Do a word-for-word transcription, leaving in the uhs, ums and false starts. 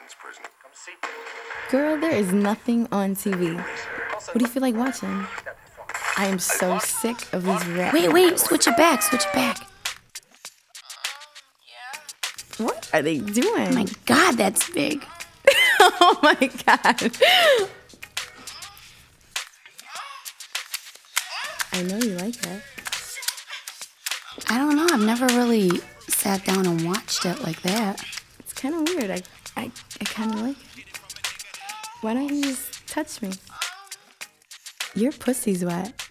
Girl, there is nothing on T V. What do you feel like watching? I am so sick of these rap. Wait, wait, switch it back, switch it back. What are they doing? Oh my God, that's big. Oh my God. I know you like that. I don't know, I've never really sat down and watched it like that. It's kind of weird. I, I, I kind of like it. Why don't you just touch me? Your pussy's wet.